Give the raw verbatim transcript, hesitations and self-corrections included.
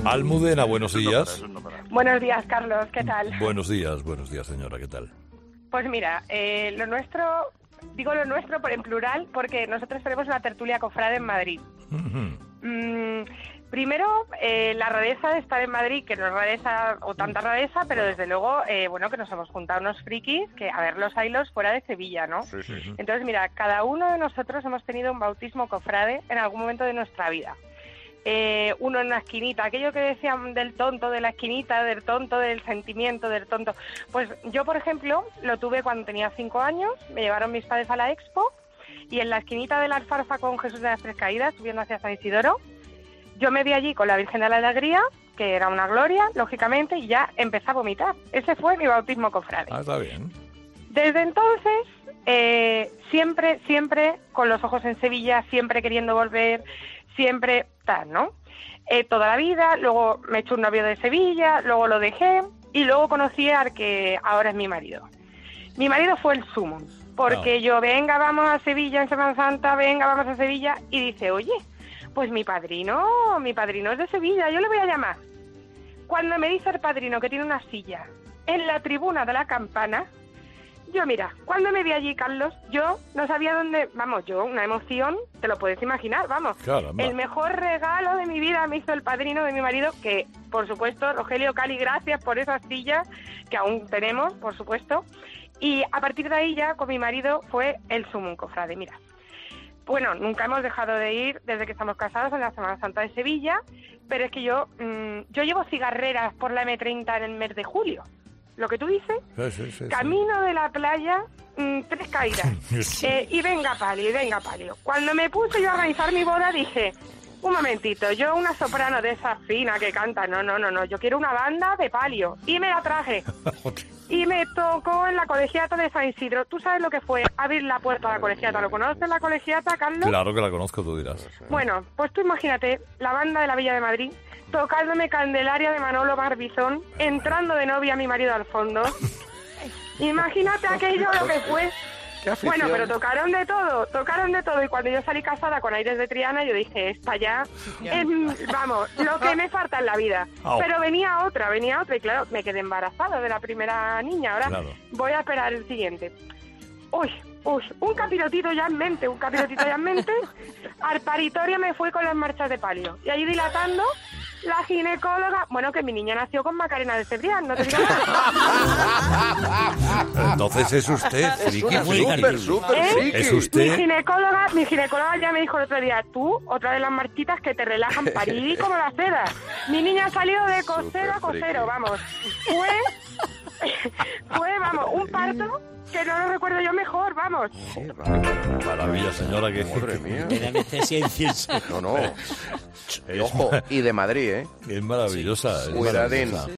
Almudena, buenos días. Buenos días, Carlos, ¿qué tal? Buenos días, buenos días, señora, ¿qué tal? Pues mira, eh, lo nuestro, digo lo nuestro por en plural, porque nosotros tenemos una tertulia cofrade en Madrid. Uh-huh. Mm, primero, eh, la rareza de estar en Madrid, que no es rareza o tanta rareza, pero desde luego, eh, bueno, que nos hemos juntado unos frikis que a ver los ailos fuera de Sevilla, ¿no? Sí, sí, sí. Entonces, mira, cada uno de nosotros hemos tenido un bautismo cofrade en algún momento de nuestra vida. Eh, uno en una esquinita, aquello que decían del tonto, de la esquinita, del tonto, del sentimiento, del tonto. Pues yo, por ejemplo, lo tuve cuando tenía cinco años, me llevaron mis padres a la Expo y en la esquinita de la alfarfa con Jesús de las Tres Caídas, subiendo hacia San Isidoro, yo me vi allí con la Virgen de la Alegría, que era una gloria, lógicamente, y ya empecé a vomitar. Ese fue mi bautismo cofrade. Ah, está bien. Desde entonces, eh, siempre, siempre con los ojos en Sevilla, siempre queriendo volver, siempre tal, ¿no? Eh, toda la vida, luego me eché un novio de Sevilla, luego lo dejé y luego conocí al que ahora es mi marido. Mi marido fue el sumo, porque no. yo, venga, vamos a Sevilla en Semana Santa, venga, vamos a Sevilla, y dice, oye, pues mi padrino, mi padrino es de Sevilla, yo le voy a llamar. Cuando me dice el padrino que tiene una silla en la tribuna de la campana, yo, mira, cuando me vi allí, Carlos, yo no sabía dónde... Vamos, yo, una emoción, te lo puedes imaginar, vamos. Caramba. El mejor regalo de mi vida me hizo el padrino de mi marido, que, por supuesto, Rogelio Cali, gracias por esas sillas, que aún tenemos, por supuesto. Y a partir de ahí ya, con mi marido, fue el sumum cofrade, mira. Bueno, nunca hemos dejado de ir desde que estamos casados en la Semana Santa de Sevilla, pero es que yo, mmm, yo llevo cigarreras por la eme treinta en el mes de julio. Lo que tú dices, sí, sí, sí, camino sí. de la playa, mmm, tres caídas, sí. eh, y venga palio, y venga palio. Cuando me puse yo a organizar mi boda dije, un momentito, yo una soprano de esa fina que canta, no, no, no, no, yo quiero una banda de palio, y me la traje. Y me tocó en la colegiata de San Isidro. ¿Tú sabes lo que fue abrir la puerta a la colegiata? ¿Lo conoces la colegiata, Carlos? Claro que la conozco, tú dirás. Bueno, pues tú imagínate, la banda de la Villa de Madrid, tocándome Candelaria de Manolo Barbizón, entrando de novia a mi marido al fondo. Imagínate aquello lo que fue. Bueno, pero tocaron de todo, tocaron de todo. Y cuando yo salí casada con Aires de Triana, yo dije, esta ya, es, vamos, lo que me falta en la vida. Oh. Pero venía otra, venía otra. Y claro, me quedé embarazada de la primera niña. Ahora claro. voy a esperar el siguiente. Uy, uy, un capirotito ya en mente, un capirotito ya en mente. Al paritorio me fui con las marchas de palio. Y allí dilatando, la ginecóloga... Bueno, que mi niña nació con Macarena de Cebrián, no te digo nada. Entonces es usted, friki, súper, súper ¿Eh? friki. Es usted... Mi ginecóloga, mi ginecóloga ya me dijo el otro día, tú, otra de las marchitas que te relajan, parir como la seda. Mi niña ha salido de cosero a cosero, vamos. Fue... Fue, vamos, un parto que no lo recuerdo yo mejor, vamos. Sí, maravilla, señora, que... Madre mía. De anestesia incienso. No, no. Y ojo, y de Madrid, ¿eh? Es maravillosa. Es Cuidadín. maravillosa.